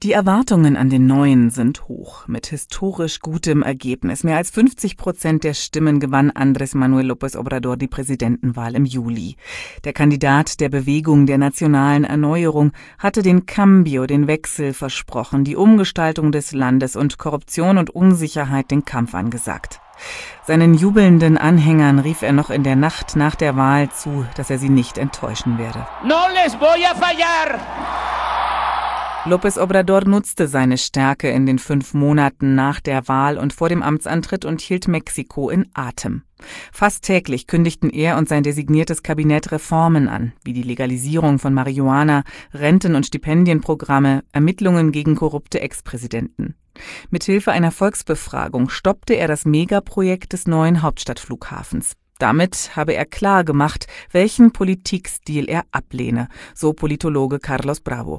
Die Erwartungen an den Neuen sind hoch, mit historisch gutem Ergebnis. Mehr als 50% der Stimmen gewann Andrés Manuel López Obrador die Präsidentenwahl im Juli. Der Kandidat der Bewegung der nationalen Erneuerung hatte den Cambio, den Wechsel versprochen, die Umgestaltung des Landes und Korruption und Unsicherheit den Kampf angesagt. Seinen jubelnden Anhängern rief er noch in der Nacht nach der Wahl zu, dass er sie nicht enttäuschen werde. No les voy a fallar. López Obrador nutzte seine Stärke in den 5 Monaten nach der Wahl und vor dem Amtsantritt und hielt Mexiko in Atem. Fast täglich kündigten er und sein designiertes Kabinett Reformen an, wie die Legalisierung von Marihuana, Renten- und Stipendienprogramme, Ermittlungen gegen korrupte Ex-Präsidenten. Mithilfe einer Volksbefragung stoppte er das Megaprojekt des neuen Hauptstadtflughafens. Damit habe er klar gemacht, welchen Politikstil er ablehne, so Politologe Carlos Bravo.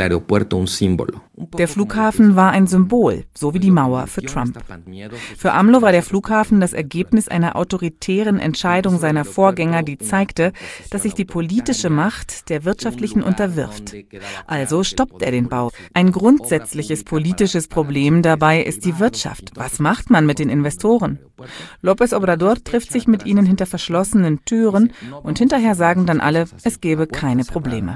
Der Flughafen war ein Symbol, so wie die Mauer für Trump. Für AMLO war der Flughafen das Ergebnis einer autoritären Entscheidung seiner Vorgänger, die zeigte, dass sich die politische Macht der wirtschaftlichen unterwirft. Also stoppt er den Bau. Ein grundsätzliches politisches Problem dabei ist die Wirtschaft. Was macht man mit den Investoren? López Obrador trifft sich mit ihnen hinter verschlossenen Türen und hinterher sagen dann alle, es gebe keine Probleme.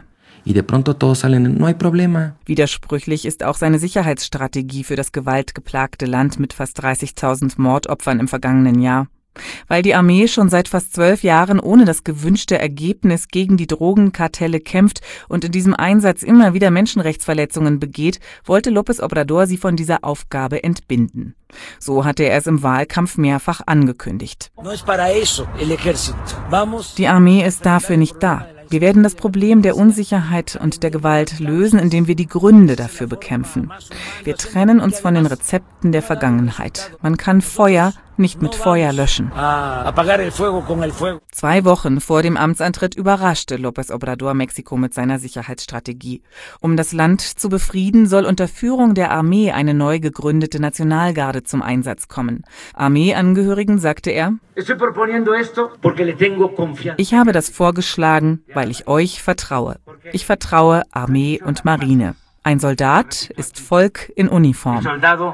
Widersprüchlich ist auch seine Sicherheitsstrategie für das gewaltgeplagte Land mit fast 30.000 Mordopfern im vergangenen Jahr. Weil die Armee schon seit fast 12 Jahren ohne das gewünschte Ergebnis gegen die Drogenkartelle kämpft und in diesem Einsatz immer wieder Menschenrechtsverletzungen begeht, wollte López Obrador sie von dieser Aufgabe entbinden. So hatte er es im Wahlkampf mehrfach angekündigt. Die Armee ist dafür nicht da. Wir werden das Problem der Unsicherheit und der Gewalt lösen, indem wir die Gründe dafür bekämpfen. Wir trennen uns von den Rezepten der Vergangenheit. Man kann Feuer nicht mit Feuer löschen. 2 Wochen vor dem Amtsantritt überraschte López Obrador Mexiko mit seiner Sicherheitsstrategie. Um das Land zu befrieden, soll unter Führung der Armee eine neu gegründete Nationalgarde zum Einsatz kommen. Armeeangehörigen sagte er: Ich habe das vorgeschlagen, weil ich euch vertraue. Ich vertraue Armee und Marine. Ein Soldat ist Volk in Uniform.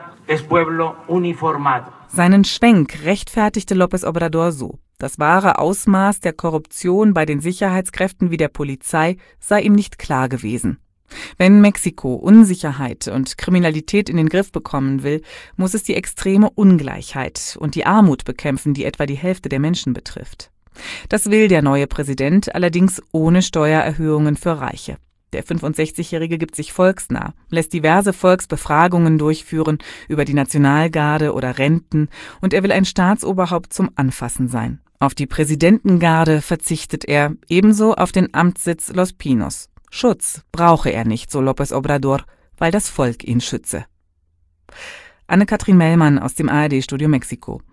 Seinen Schwenk rechtfertigte López Obrador so: Das wahre Ausmaß der Korruption bei den Sicherheitskräften wie der Polizei sei ihm nicht klar gewesen. Wenn Mexiko Unsicherheit und Kriminalität in den Griff bekommen will, muss es die extreme Ungleichheit und die Armut bekämpfen, die etwa die Hälfte der Menschen betrifft. Das will der neue Präsident allerdings ohne Steuererhöhungen für Reiche. Der 65-Jährige gibt sich volksnah, lässt diverse Volksbefragungen durchführen über die Nationalgarde oder Renten und er will ein Staatsoberhaupt zum Anfassen sein. Auf die Präsidentengarde verzichtet er, ebenso auf den Amtssitz Los Pinos. Schutz brauche er nicht, so López Obrador, weil das Volk ihn schütze. Anne-Kathrin Mellmann aus dem ARD-Studio Mexiko.